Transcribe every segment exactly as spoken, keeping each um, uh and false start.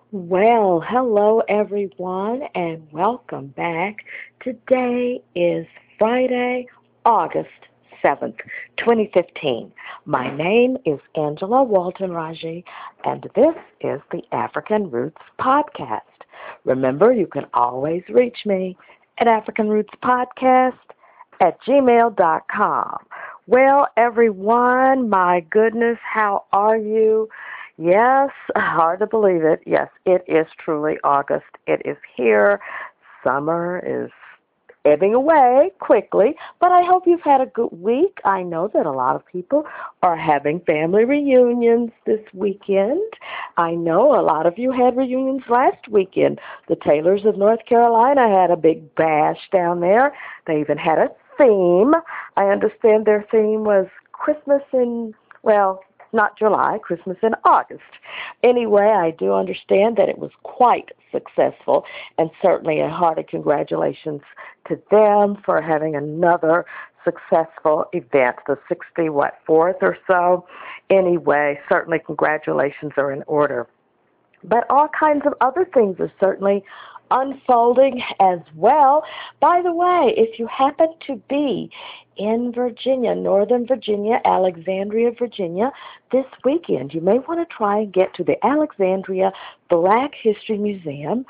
Well, hello everyone, and welcome back. Today is Friday, August seventh, twenty fifteen. My name is Angela Walton Raji, and this is the African Roots Podcast. Remember, you can always reach me at African Roots Podcast at gmail dot com. Well, everyone, my goodness, how are you? Yes, hard to believe it. Yes, it is truly August. It is here. Summer is ebbing away quickly, but I hope you've had a good week. I know that a lot of people are having family reunions this weekend. I know a lot of you had reunions last weekend. The Taylors of North Carolina had a big bash down there. They even had a theme. I understand their theme was Christmas in, well, not July, Christmas in August. Anyway, I do understand that it was quite successful, and certainly a hearty congratulations to them for having another successful event, the sixty, what, fourth or so. Anyway, certainly congratulations are in order. But all kinds of other things are certainly unfolding as well. By the way, if you happen to be in Virginia, Northern Virginia, Alexandria, Virginia, this weekend, you may want to try and get to the Alexandria Black History Museum.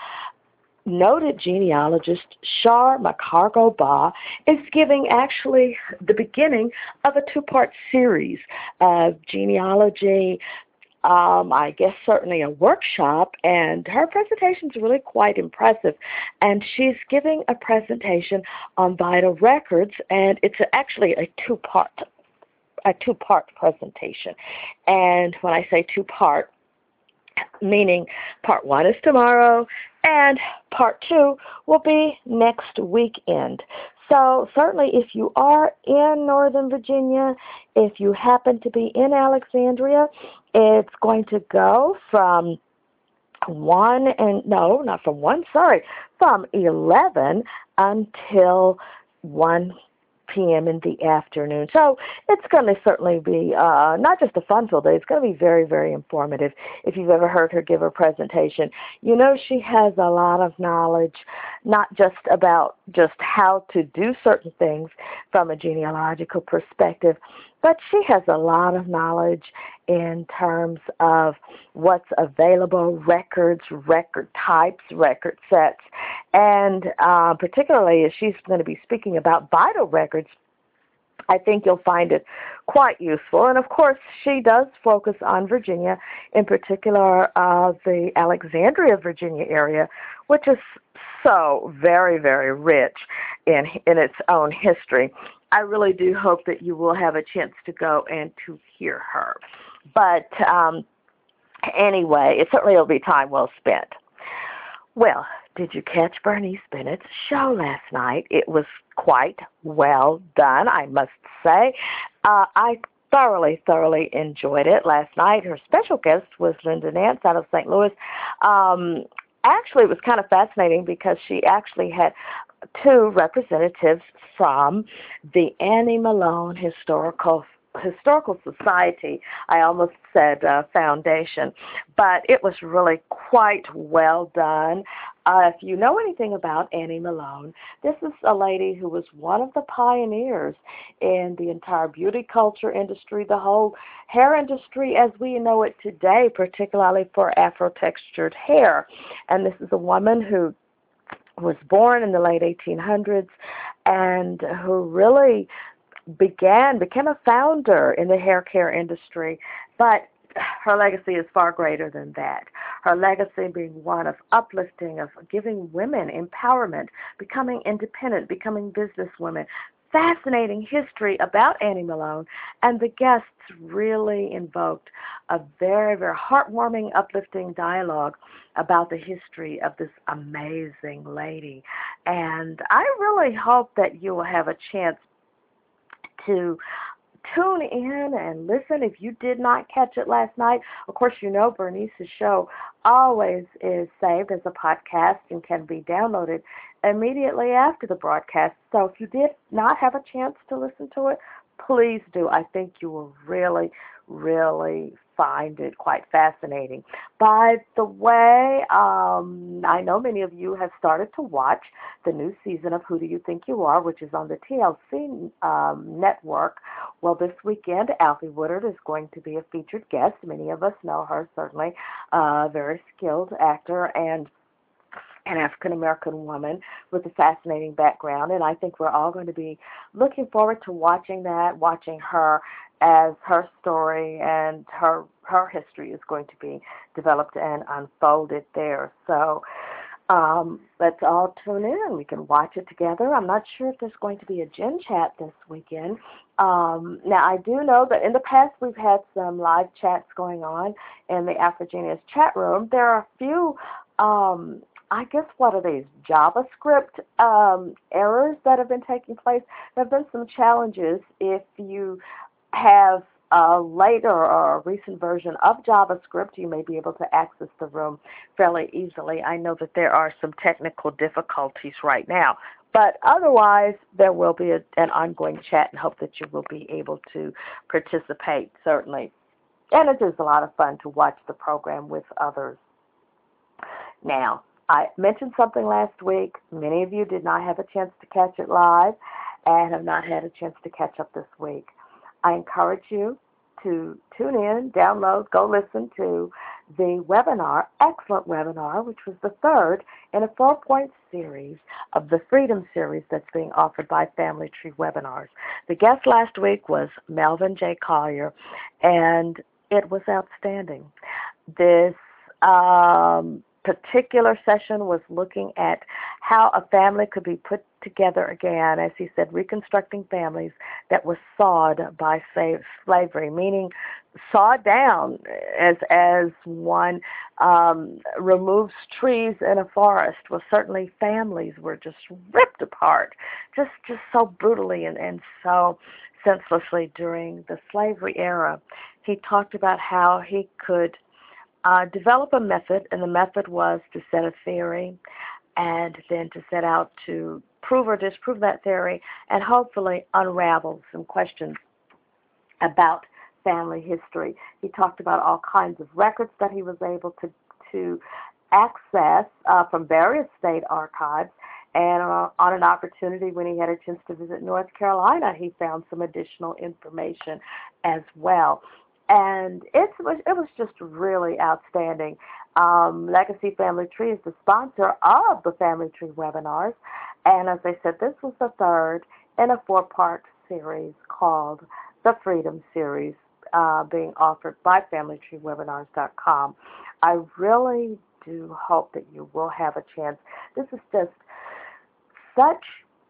Noted genealogist Shar McCargo Ba is giving actually the beginning of a two-part series of genealogy, um, I guess certainly a workshop, and her presentation is really quite impressive. And she's giving a presentation on vital records, and it's actually a two-part a two-part presentation. And when I say two-part, meaning part one is tomorrow and part two will be next weekend. So certainly if you are in Northern Virginia, if you happen to be in Alexandria, it's going to go from one and no, not from one, sorry, from eleven until one p.m. in the afternoon. So it's going to certainly be uh, not just a fun-filled day, it's going to be very, very informative. If you've ever heard her give a presentation, you know she has a lot of knowledge, not just about just how to do certain things from a genealogical perspective, but she has a lot of knowledge in terms of what's available, records, record types, record sets, and uh, particularly as she's going to be speaking about vital records, I think you'll find it quite useful. And of course, she does focus on Virginia, in particular uh, the Alexandria, Virginia area, which is so very, very rich in in its own history. I really do hope that you will have a chance to go and to hear her. But um, anyway, it certainly will be time well spent. Well, did you catch Bernice Bennett's show last night? It was quite well done, I must say. Uh, I thoroughly, thoroughly enjoyed it last night. Her special guest was Linda Nance out of Saint Louis. Um, actually, it was kind of fascinating because she actually had two representatives from the Annie Malone Historical Historical Society. I almost said uh, foundation, but it was really quite well done. Uh, if you know anything about Annie Malone, this is a lady who was one of the pioneers in the entire beauty culture industry, the whole hair industry as we know it today, particularly for Afro-textured hair. And this is a woman who was born in the late eighteen hundreds and who really began, became a founder in the hair care industry, but her legacy is far greater than that. Her legacy being one of uplifting, of giving women empowerment, becoming independent, becoming businesswomen. Fascinating history about Annie Malone, and the guests really invoked a very, very heartwarming, uplifting dialogue about the history of this amazing lady. And I really hope that you will have a chance to tune in and listen if you did not catch it last night. Of course, you know Bernice's show always is saved as a podcast and can be downloaded immediately after the broadcast. So if you did not have a chance to listen to it, please do. I think you will really, really find it quite fascinating. By the way, um, I know many of you have started to watch the new season of Who Do You Think You Are, which is on the T L C um, network. Well, this weekend, Alfie Woodard is going to be a featured guest. Many of us know her, certainly, a very skilled actor and an African-American woman with a fascinating background, and I think we're all going to be looking forward to watching that, watching her as her story and her her history is going to be developed and unfolded there. So um, let's all tune in. We can watch it together. I'm not sure if there's going to be a Gen Chat this weekend. Um, now, I do know that in the past we've had some live chats going on in the Afrogenius chat room. There are a few um, I guess, what are these, JavaScript um, errors that have been taking place. There have been some challenges if you have a later or a recent version of JavaScript. You may be able to access the room fairly easily. I know that there are some technical difficulties right now, but otherwise there will be a, an ongoing chat and hope that you will be able to participate, certainly. And it is a lot of fun to watch the program with others. Now, I mentioned something last week. Many of you did not have a chance to catch it live and have not had a chance to catch up this week. I encourage you to tune in, download, go listen to the webinar, excellent webinar, which was the third in a four-point series of the Freedom Series that's being offered by Family Tree Webinars. The guest last week was Melvin J. Collier, and it was outstanding. This um, particular session was looking at how a family could be put together again, as he said, reconstructing families that were sawed by slavery, meaning sawed down as as one um, removes trees in a forest. Well, certainly families were just ripped apart, just just so brutally and, and so senselessly during the slavery era. He talked about how he could Uh, develop a method, and the method was to set a theory and then to set out to prove or disprove that theory and hopefully unravel some questions about family history. He talked about all kinds of records that he was able to, to access uh, from various state archives, and uh, on an opportunity when he had a chance to visit North Carolina, he found some additional information as well. And it was it was just really outstanding. Um, Legacy Family Tree is the sponsor of the Family Tree webinars, and as I said, this was the third in a four-part series called the Freedom Series, uh, being offered by family tree webinars dot com. I really do hope that you will have a chance. This is just such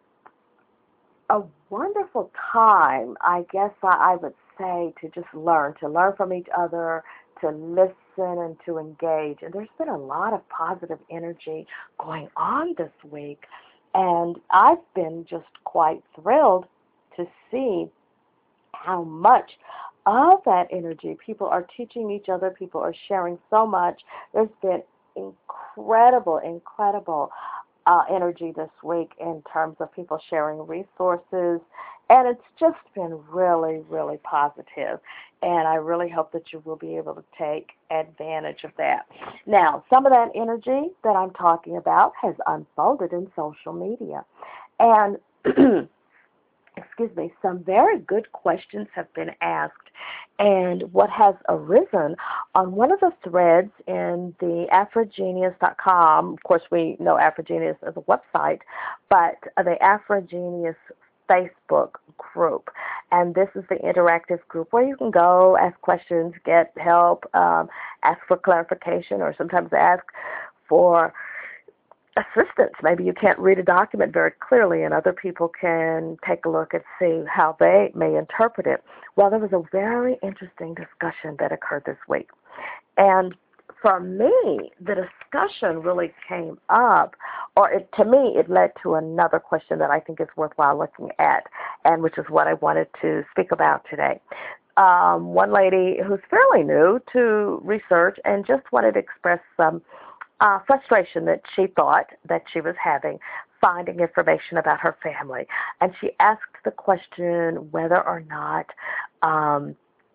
a wonderful time, I guess I, I would say, to just learn, to learn from each other, to listen and to engage. And there's been a lot of positive energy going on this week, and I've been just quite thrilled to see how much of that energy people are teaching each other, people are sharing so much. There's been incredible, incredible Uh, energy this week in terms of people sharing resources, and it's just been really, really positive, and I really hope that you will be able to take advantage of that. Now, some of that energy that I'm talking about has unfolded in social media, and excuse me, some very good questions have been asked. And what has arisen on one of the threads in the Afrogenius dot com, of course we know Afrogenius as a website, but the Afrogenius Facebook group. And this is the interactive group where you can go, ask questions, get help, um, ask for clarification, or sometimes ask for assistance. Maybe you can't read a document very clearly and other people can take a look and see how they may interpret it. Well, there was a very interesting discussion that occurred this week. And for me, the discussion really came up, or it, to me, it led to another question that I think is worthwhile looking at, and which is what I wanted to speak about today. Um, one lady who's fairly new to research and just wanted to express some Uh, frustration that she thought that she was having finding information about her family. And she asked the question whether or not um,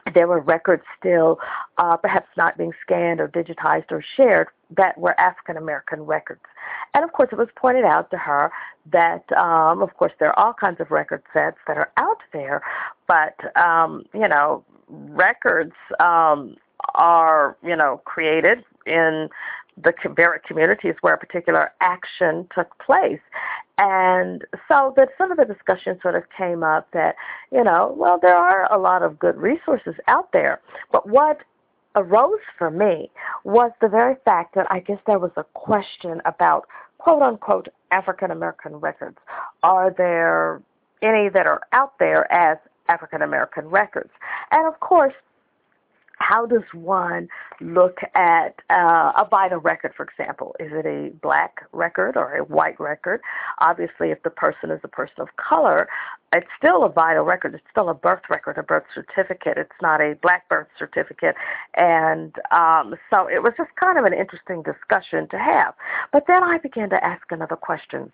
there were records still uh, perhaps not being scanned or digitized or shared that were African American records. And of course, it was pointed out to her that, um, of course, there are all kinds of record sets that are out there, but, um, you know, records um, are, you know, created in the very communities where a particular action took place. And so that some of the discussion sort of came up that, you know, well, there are a lot of good resources out there. But what arose for me was the very fact that I guess there was a question about, quote unquote, African American records. Are there any that are out there as African American records? And of course, how does one look at uh, a vital record, for example? Is it a black record or a white record? Obviously, if the person is a person of color, it's still a vital record. It's still a birth record, a birth certificate. It's not a black birth certificate. And um, so it was just kind of an interesting discussion to have. But then I began to ask another question.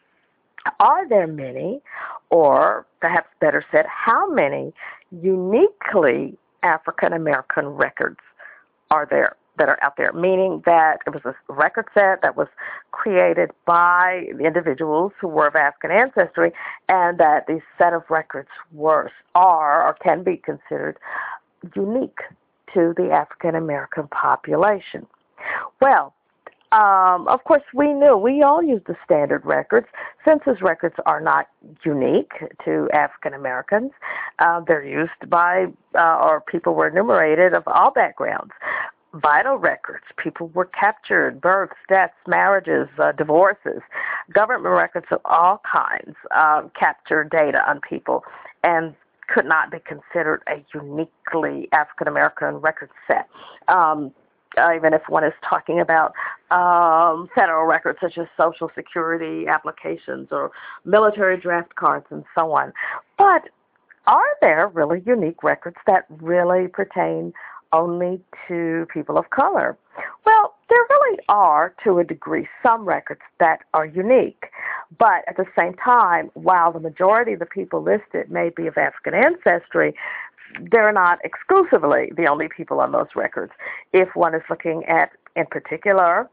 Are there many, or perhaps better said, how many uniquely African American records are there that are out there? Meaning that it was a record set that was created by the individuals who were of African ancestry, and that these set of records were, are, or can be considered unique to the African American population. Well, Um, of course, we knew, we all use the standard records. Census records are not unique to African Americans. Uh, they're used by, uh, or people were enumerated of all backgrounds. Vital records, people were captured, births, deaths, marriages, uh, divorces. Government records of all kinds uh, capture data on people and could not be considered a uniquely African American record set. Um, Uh, even if one is talking about um, federal records such as Social Security applications or military draft cards and so on. But are there really unique records that really pertain only to people of color? Well, there really are, to a degree, some records that are unique. But at the same time, while the majority of the people listed may be of African ancestry, they're not exclusively the only people on those records. If one is looking at, in particular,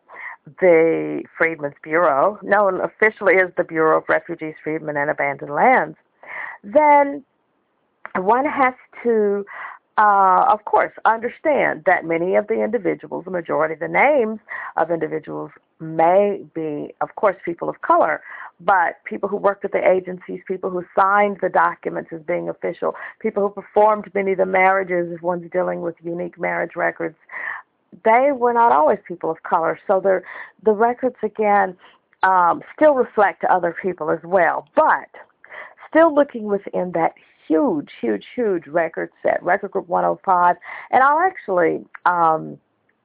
the Freedmen's Bureau, known officially as the Bureau of Refugees, Freedmen, and Abandoned Lands, then one has to, uh, of course, understand that many of the individuals, the majority of the names of individuals may be, of course, people of color, but people who worked at the agencies, people who signed the documents as being official, people who performed many of the marriages, if one's dealing with unique marriage records, they were not always people of color. So the the records, again, um, still reflect other people as well. But still looking within that huge, huge, huge record set, Record Group one oh five, and I'll actually um,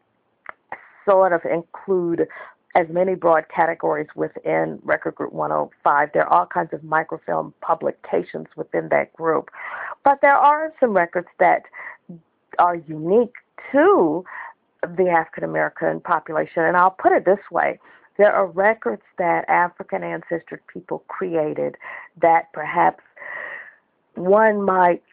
sort of include as many broad categories within Record Group one oh five. There are all kinds of microfilm publications within that group. But there are some records that are unique to the African American population. And I'll put it this way. There are records that African ancestry people created that perhaps one might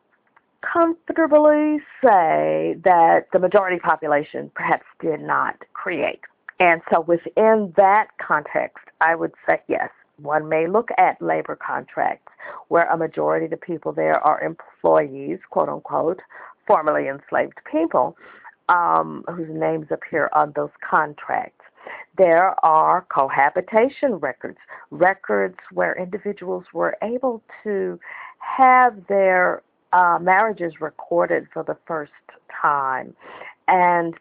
comfortably say that the majority population perhaps did not create. And so within that context, I would say, yes, one may look at labor contracts where a majority of the people there are employees, quote unquote, formerly enslaved people, um, whose names appear on those contracts. There are cohabitation records, records where individuals were able to have their uh, marriages recorded for the first time, and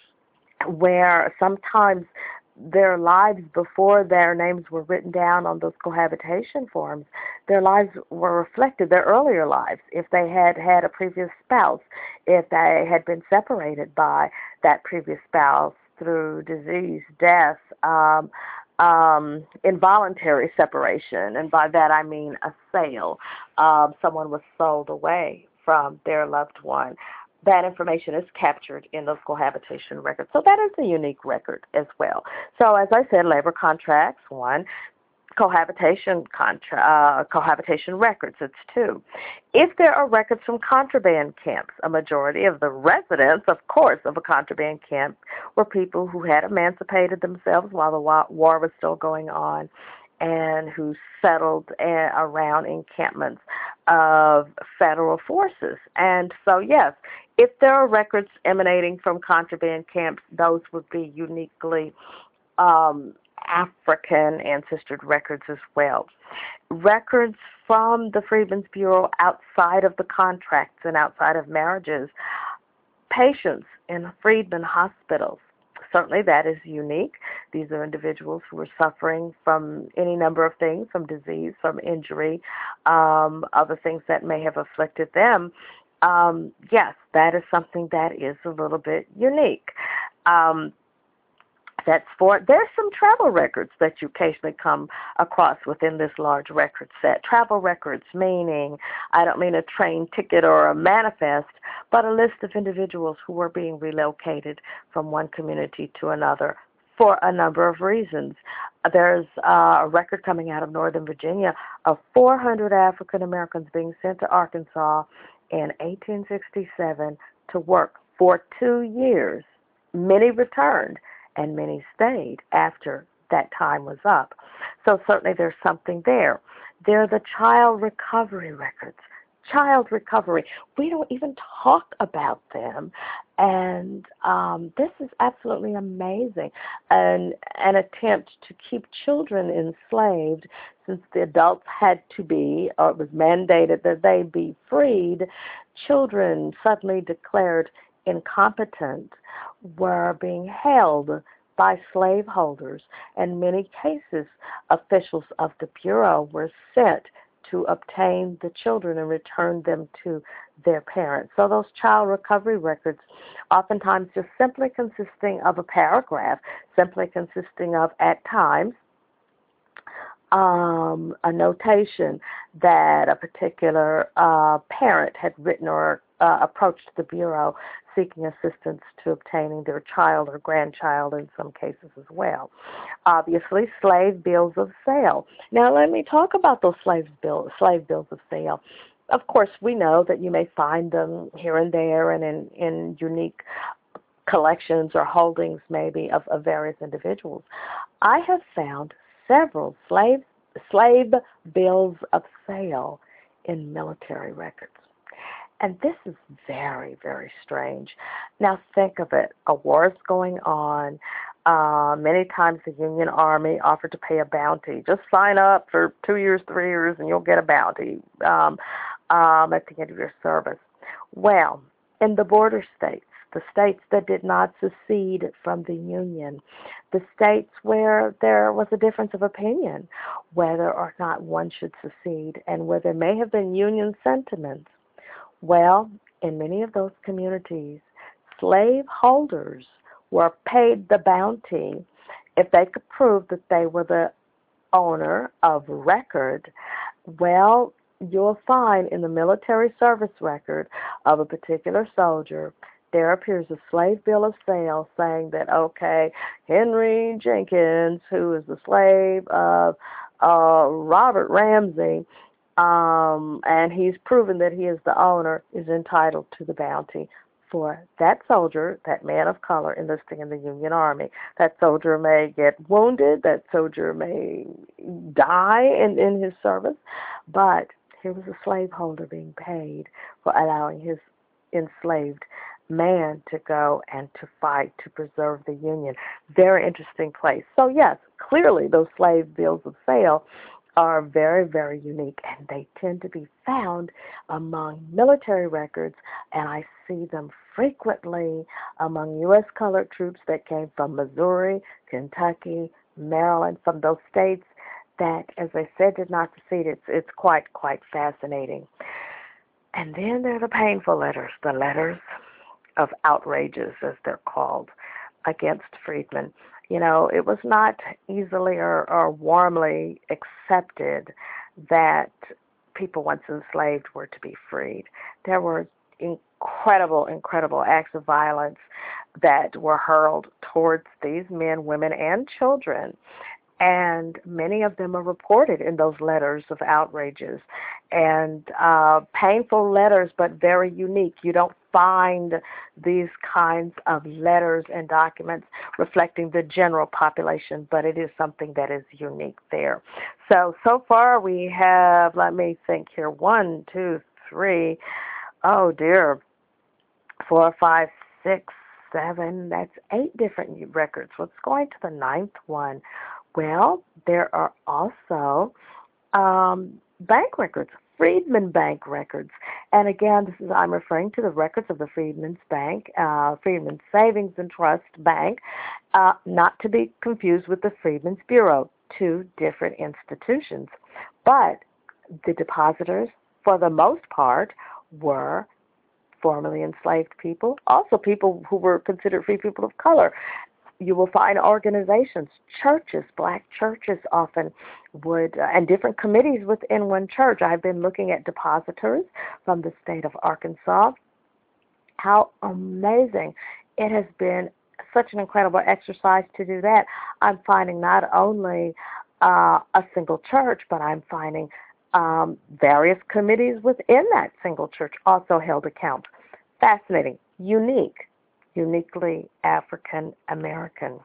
where sometimes their lives before their names were written down on those cohabitation forms, their lives were reflected, their earlier lives, if they had had a previous spouse, if they had been separated by that previous spouse through disease, death, um, um, involuntary separation, and by that I mean a sale. Um, someone was sold away from their loved one. That information is captured in those cohabitation records. So that is a unique record as well. So as I said, labor contracts, one. cohabitation contra- uh, cohabitation records. It's two. If there are records from contraband camps, a majority of the residents, of course, of a contraband camp were people who had emancipated themselves while the war was still going on, and who settled uh, around encampments of federal forces. And so, yes, if there are records emanating from contraband camps, those would be uniquely um, African ancestred records as well. Records from the Freedmen's Bureau outside of the contracts and outside of marriages, patients in freedmen hospitals. Certainly that is unique. These are individuals who are suffering from any number of things, from disease, from injury, um, other things that may have afflicted them. Um, yes, that is something that is a little bit unique. Um, That's for, there's some travel records that you occasionally come across within this large record set. Travel records meaning, I don't mean a train ticket or a manifest, but a list of individuals who are being relocated from one community to another for a number of reasons. There's uh, a record coming out of Northern Virginia of four hundred African Americans being sent to Arkansas in eighteen sixty-seven to work for two years. Many returned, and many stayed after that time was up. So certainly there's something there. There are the child recovery records. Child recovery. We don't even talk about them. And um, this is absolutely amazing. An, an attempt to keep children enslaved, since the adults had to be, or it was mandated that they be freed, children suddenly declared incompetent were being held by slaveholders. In many cases, officials of the Bureau were sent to obtain the children and return them to their parents. So those child recovery records, oftentimes just simply consisting of a paragraph, simply consisting of, at times, um, a notation that a particular uh, parent had written or uh, approached the Bureau seeking assistance to obtaining their child or grandchild in some cases as well. Obviously, slave bills of sale. Now, let me talk about those slave, bill, slave bills of sale. Of course, we know that you may find them here and there and in, in unique collections or holdings maybe of, of various individuals. I have found several slave, slave bills of sale in military records. And this is very, very strange. Now think of it. A war is going on. Uh, many times the Union Army offered to pay a bounty. Just sign up for two years, three years, and you'll get a bounty um, um, at the end of your service. Well, in the border states, the states that did not secede from the Union, the states where there was a difference of opinion whether or not one should secede, and where there may have been Union sentiments, well, in many of those communities, slaveholders were paid the bounty if they could prove that they were the owner of record. Well, you'll find in the military service record of a particular soldier, there appears a slave bill of sale saying that, okay, Henry Jenkins, who is the slave of uh, Robert Ramsey, Um, and he's proven that he is the owner, is entitled to the bounty for that soldier, that man of color enlisting in the Union Army. That soldier may get wounded, that soldier may die in, in his service, but here was a slaveholder being paid for allowing his enslaved man to go and to fight to preserve the Union. Very interesting place. So yes, clearly those slave bills of sale are very, very unique, and they tend to be found among military records, and I see them frequently among U S colored troops that came from Missouri, Kentucky, Maryland, from those states that, as I said, did not secede. It's, it's quite, quite fascinating. And then there are the painful letters, the letters of outrages, as they're called, against freedmen. You know, it was not easily or, or warmly accepted that people once enslaved were to be freed. There were incredible, incredible acts of violence that were hurled towards these men, women, and children and many of them are reported in those letters of outrages, and uh, painful letters, but very unique. You don't find these kinds of letters and documents reflecting the general population, but it is something that is unique there. So, so far we have, let me think here, one, two, three, oh dear, four, five, six, seven, that's eight different records. Let's go into the ninth one. Well, there are also um, bank records, Freedmen Bank records. And again, this is I'm referring to the records of the Freedmen's Bank, uh, Freedmen's Savings and Trust Bank, uh, not to be confused with the Freedmen's Bureau, two different institutions. But the depositors, for the most part, were formerly enslaved people, also people who were considered free people of color. You will find organizations, churches, black churches often would, uh, and different committees within one church. I've been looking at depositors from the state of Arkansas. How amazing. It has been such an incredible exercise to do that. I'm finding not only uh, a single church, but I'm finding um, various committees within that single church also held accounts. Fascinating, unique. Uniquely African American.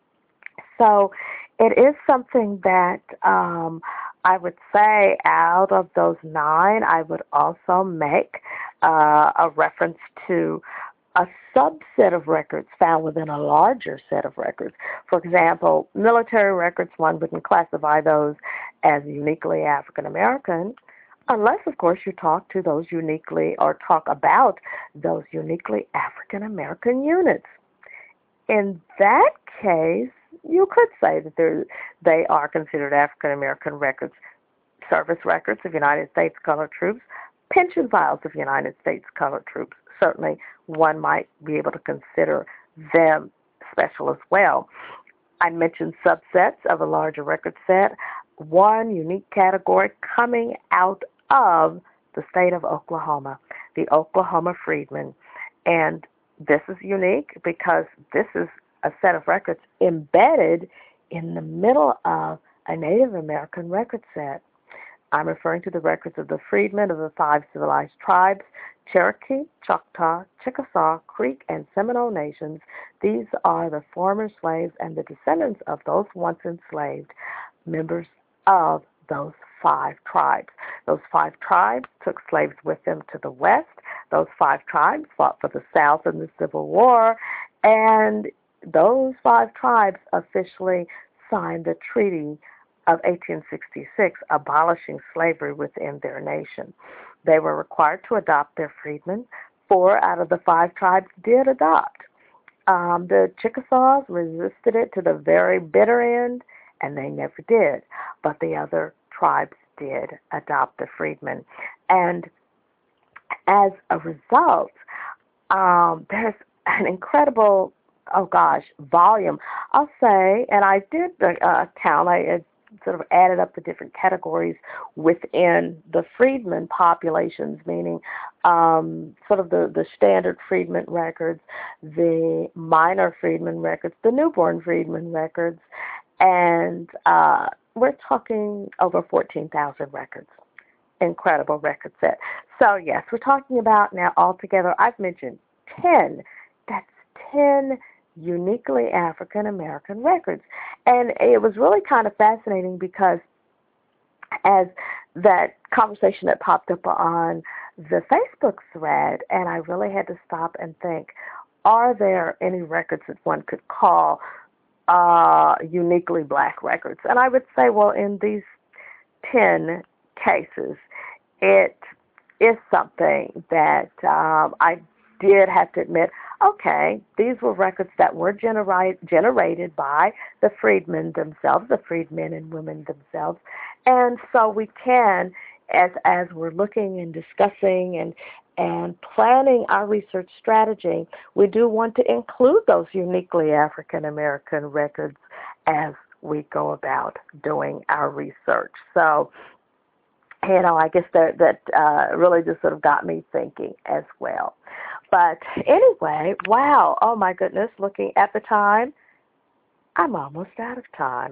So it is something that um, I would say out of those nine, I would also make uh, a reference to a subset of records found within a larger set of records. For example, military records, one wouldn't classify those as uniquely African American, unless, of course, you talk to those uniquely or talk about those uniquely African American units. In that case, you could say that they're, they are considered African American records. Service records of United States colored troops, pension files of United States colored troops. Certainly, one might be able to consider them special as well. I mentioned subsets of a larger record set. One unique category coming out of the state of Oklahoma, the Oklahoma Freedmen. And this is unique because this is a set of records embedded in the middle of a Native American record set. I'm referring to the records of the freedmen of the five civilized tribes, Cherokee, Choctaw, Chickasaw, Creek, and Seminole nations. These are the former slaves and the descendants of those once enslaved members of those five tribes. Those five tribes took slaves with them to the west. Those five tribes fought for the South in the Civil War, and those five tribes officially signed the Treaty of eighteen sixty-six, abolishing slavery within their nation. They were required to adopt their freedmen. Four out of the five tribes did adopt. Um, the Chickasaws resisted it to the very bitter end, and they never did. But the other tribes did adopt the freedmen. And as a result, um, there's an incredible, oh gosh, volume. I'll say, and I did the uh, count, I uh, sort of added up the different categories within the freedmen populations, meaning um, sort of the, the standard freedmen records, the minor freedmen records, the newborn freedmen records, and uh, we're talking over fourteen thousand records. Incredible record set. So, yes, we're talking about now altogether, I've mentioned ten. That's ten uniquely African American records. And it was really kind of fascinating because as that conversation that popped up on the Facebook thread, and I really had to stop and think, are there any records that one could call uh, uniquely black records? And I would say, well, in these ten cases, it is something that um, I did have to admit, okay, these were records that were generate, generated by the freedmen themselves, the freedmen and women themselves. And so we can, as as we're looking and discussing and and planning our research strategy, we do want to include those uniquely African American records as we go about doing our research. So, you know, I guess that, that uh, really just sort of got me thinking as well. But anyway, wow, oh my goodness, looking at the time, I'm almost out of time.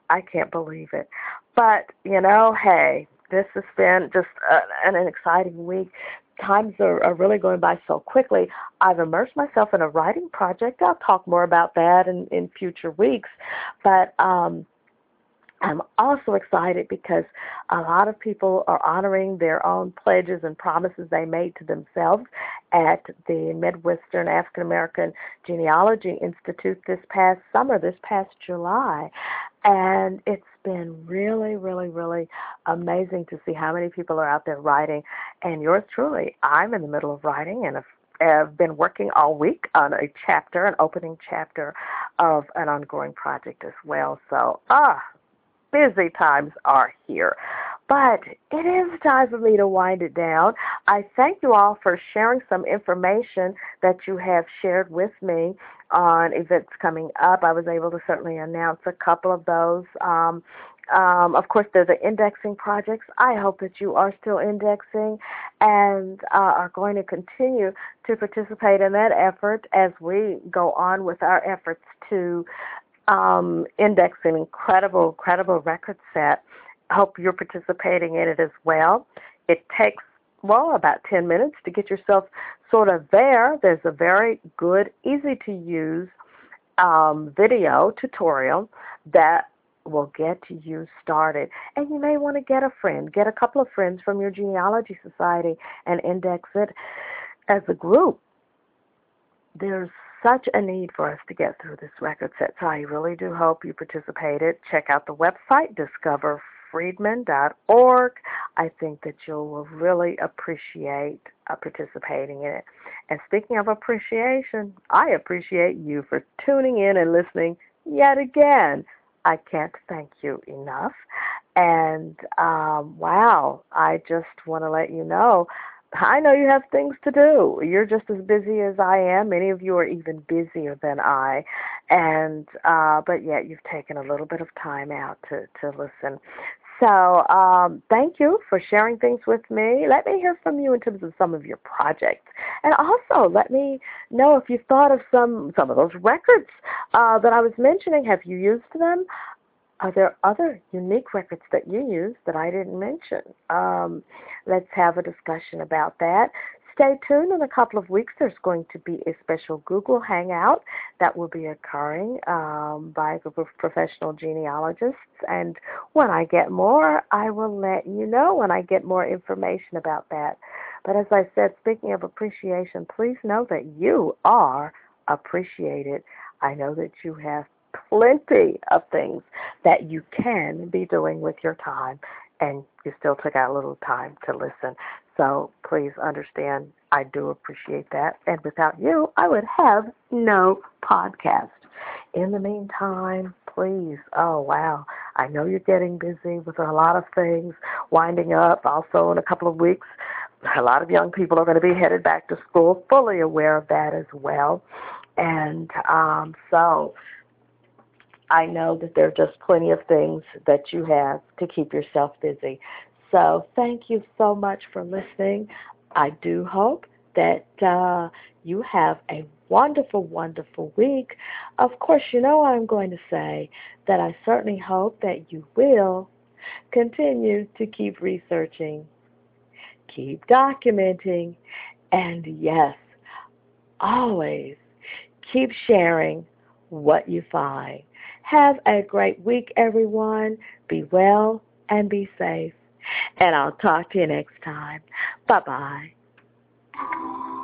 I can't believe it. But, you know, hey, this has been just a, an, an exciting week. Times are, are really going by so quickly. I've immersed myself in a writing project. I'll talk more about that in, in future weeks. But um, I'm also excited because a lot of people are honoring their own pledges and promises they made to themselves at the Midwestern African American Genealogy Institute this past summer, this past July. And it's been really, really, really amazing to see how many people are out there writing. And yours truly, I'm in the middle of writing and have been working all week on a chapter, an opening chapter of an ongoing project as well. So, ah, busy times are here. But it is time for me to wind it down. I thank you all for sharing some information that you have shared with me on events coming up. I was able to certainly announce a couple of those. Um, um, of course, there's the indexing projects. I hope that you are still indexing and uh, are going to continue to participate in that effort as we go on with our efforts to um, index an incredible, incredible record set. I hope you're participating in it as well. It takes, well, about ten minutes to get yourself sort of there. There's a very good, easy-to-use um, video tutorial that will get you started. And you may want to get a friend, get a couple of friends from your genealogy society and index it as a group. There's such a need for us to get through this record set, so I really do hope you participated. Check out the website, discover friedman dot org. I think that you will really appreciate uh, participating in it. And speaking of appreciation, I appreciate you for tuning in and listening yet again. I can't thank you enough. And um, wow, I just want to let you know, I know you have things to do. You're just as busy as I am. Many of you are even busier than I. And uh, but yet you've taken a little bit of time out to, to listen. So um, thank you for sharing things with me. Let me hear from you in terms of some of your projects. And also let me know if you thought of some, some of those records uh, that I was mentioning. Have you used them? Are there other unique records that you use that I didn't mention? Um, let's have a discussion about that. Stay tuned. In a couple of weeks, there's going to be a special Google Hangout that will be occurring um, by a group of professional genealogists. And when I get more, I will let you know when I get more information about that. But as I said, speaking of appreciation, please know that you are appreciated. I know that you have plenty of things that you can be doing with your time, and you still took out a little time to listen. So please understand, I do appreciate that. And without you, I would have no podcast. In the meantime, please, oh, wow, I know you're getting busy with a lot of things, winding up. Also, in a couple of weeks, a lot of young people are going to be headed back to school, fully aware of that as well. And um, so I know that there are just plenty of things that you have to keep yourself busy. So thank you so much for listening. I do hope that uh, you have a wonderful, wonderful week. Of course, you know what I'm going to say, that I certainly hope that you will continue to keep researching, keep documenting, and yes, always keep sharing what you find. Have a great week, everyone. Be well and be safe. And I'll talk to you next time. Bye-bye.